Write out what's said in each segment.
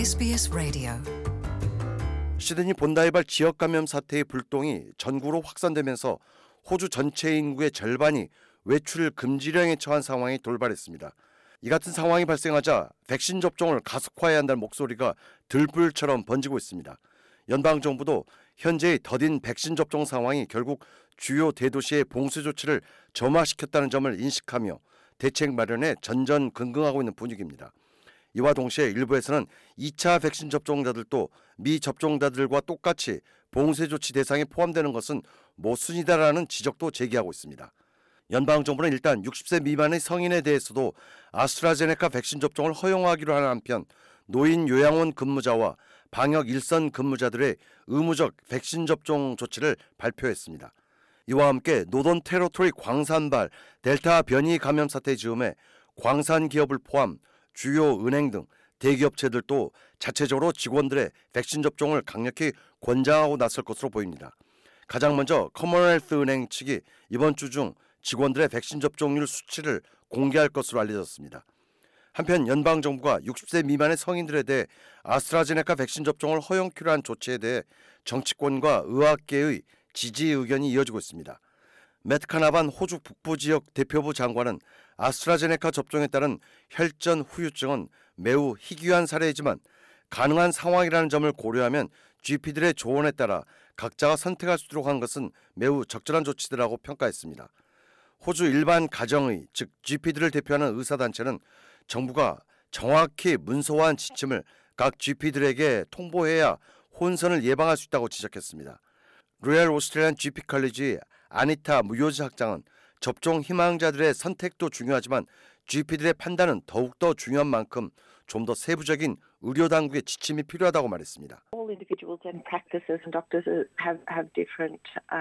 SBS 라디오. 시드니 본다이발 지역 감염 사태의 불똥이 전국으로 확산되면서 호주 전체 인구의 절반이 외출 금지령에 처한 상황이 돌발했습니다. 이 같은 상황이 발생하자 백신 접종을 가속화해야 한다는 목소리가 들불처럼 번지고 있습니다. 연방정부도 현재의 더딘 백신 접종 상황이 결국 주요 대도시의 봉쇄 조치를 점화시켰다는 점을 인식하며 대책 마련에 전전긍긍하고 있는 분위기입니다. 이와 동시에 일부에서는 2차 백신 접종자들도 미접종자들과 똑같이 봉쇄 조치 대상에 포함되는 것은 모순이다라는 지적도 제기하고 있습니다. 연방정부는 일단 60세 미만의 성인에 대해서도 아스트라제네카 백신 접종을 허용하기로 하는 한편 노인 요양원 근무자와 방역 일선 근무자들의 의무적 백신 접종 조치를 발표했습니다. 이와 함께 노던 테러토리 광산발 델타 변이 감염 사태 즈음에 광산 기업을 포함 주요 은행 등 대기업체들도 자체적으로 직원들의 백신 접종을 강력히 권장하고 나설 것으로 보입니다. 가장 먼저 커먼웰스 은행 측이 이번 주 중 직원들의 백신 접종률 수치를 공개할 것으로 알려졌습니다. 한편 연방정부가 60세 미만의 성인들에 대해 아스트라제네카 백신 접종을 허용키로 한 조치에 대해 정치권과 의학계의 지지 의견이 이어지고 있습니다. 매트 카나반 호주 북부지역 대표부 장관은 아스트라제네카 접종에 따른 혈전 후유증은 매우 희귀한 사례이지만 가능한 상황이라는 점을 고려하면 GP들의 조언에 따라 각자가 선택할 수 있도록 한 것은 매우 적절한 조치들이라고 평가했습니다. 호주 일반 가정의 즉 GP들을 대표하는 의사단체는 정부가 정확히 문서화한 지침을 각 GP들에게 통보해야 혼선을 예방할 수 있다고 지적했습니다. 로얄 오스트레일리안 GP 컬리지 아니타 무요즈 학장은 접종 희망자들의 선택도 중요하지만 GP들의 판단은 더욱더 중요한 만큼 좀 더 세부적인 의료 당국의 지침이 필요하다고 말했습니다. All individuals and practices and doctors have different,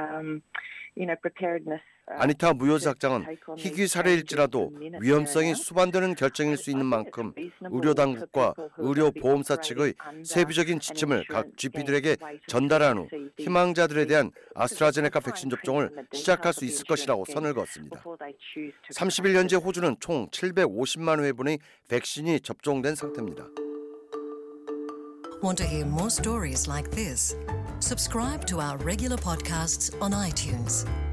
preparedness. 아니타 무요즈 학장은 희귀 사례일지라도 위험성이 수반되는 결정일 수 있는 만큼 의료 당국과 의료 보험사 측의 세부적인 지침을 각 GP들에게 전달한 후 희망자들에 대한 아스트라제네카 백신 접종을 시작할 수 있을 것이라고 선을 그었습니다. 30일 현재 호주는 총 750만 회분의 백신이 접종된 상태입니다. Want to hear more stories like this? Subscribe to our regular podcasts on iTunes.